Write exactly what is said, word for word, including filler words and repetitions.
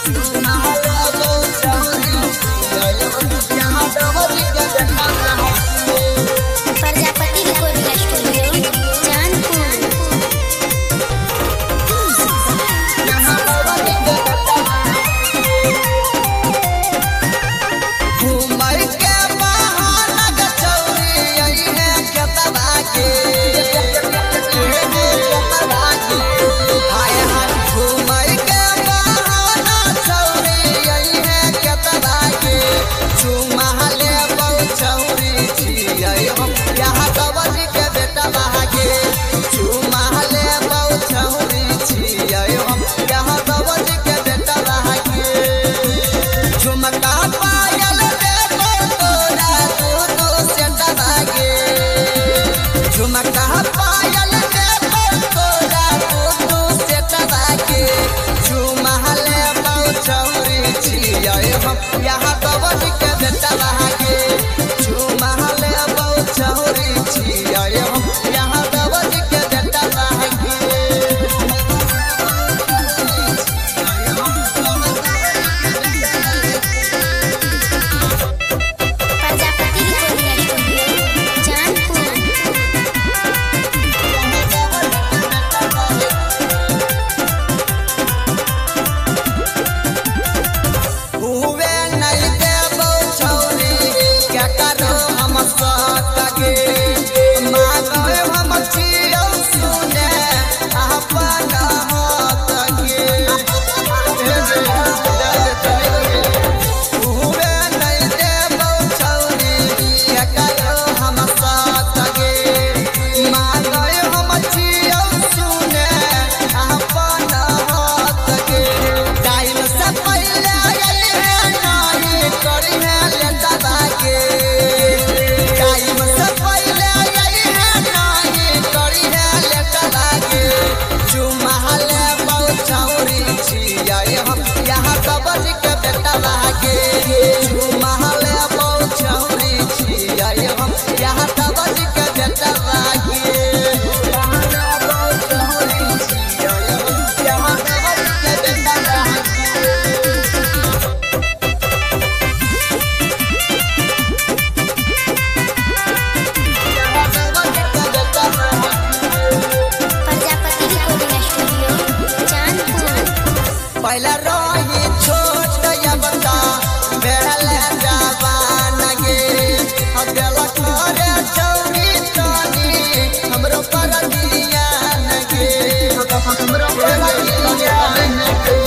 Prajapati recording studio Chandpur. घूमर के बहाना गचौरी आई है केतवा के हाय हाय घूमर के बहाना चौरी आई है केतवा के चुमाले बहु चौरी छियै हम यहाँ गवज के बेटा बहागे चुमाले बहु चौरी छियै हम यहाँ गवज के बेटा बहागे झुमका पायल देखो तोरा दूनो से टबागे झुमका पायल देखो तोरा दूनो से टबागे चुमाले बहु चौरी छियै हम यहाँ गवज के बेटा बहागे चुमाले बहु चौरी छियै हम यहाँ गवज के बेटा बहागे प्रजापति रिकॉर्डिंग स्टूडियो चांदपुर। हुए नहीं देबो छौरी क्या करो हम सतगे मांगे हम छियौ सुने अपन हतगे हुए नहीं देबो छौरी क्या करो हम सतगे मांगे हम छियौ सुने अपन हतगे टाइम से पहले नहीं करी है लेता बागे टाइम से पहले नहीं करी है लेता बागे चुमाले बहु चौरी छियै हम यहाँ कबज के बेटा बागे चुमाले बहु चौरी छियै हम यहाँ कबज के बेटा बागे बहु चौरी छियै हम यहाँ कबज के बेटा बागे प्रजापति रिकॉर्डिंग स्टूडियो चांदपुर। पहला रही छोट या बता बेल जवान गे अब देलक रे चौरी तनी हमरो पर दिया नगे हमरो पर दिया नगे